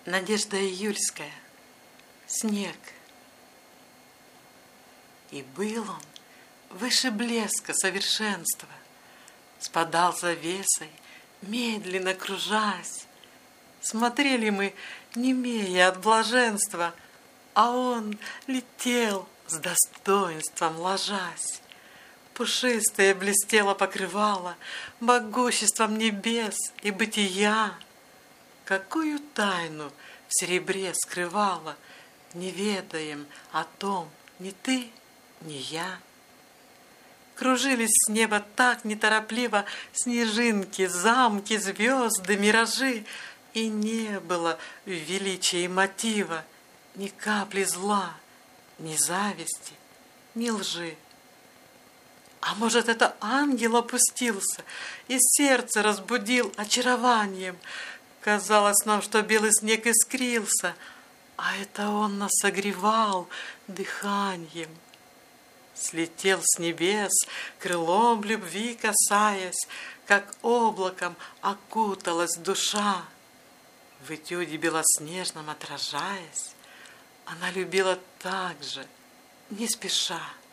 Надежда июльская. Снег. И был он выше блеска совершенства, спадал завесой, медленно кружась. Смотрели мы, немея от блаженства, а он летел с достоинством ложась. Пушистое блестело покрывало могуществом небес и бытия. Какую тайну в серебре скрывала, не ведаем о том ни ты, ни я. Кружились с неба так неторопливо снежинки, замки, звезды, миражи, и не было в величии мотива ни капли зла, ни зависти, ни лжи. А может, это ангел опустился и сердце разбудил очарованием? Казалось нам, что белый снег искрился, а это он нас согревал дыханием. Слетел с небес, крылом любви касаясь, как облаком окуталась душа. В этюде белоснежном отражаясь, она любила так же, не спеша.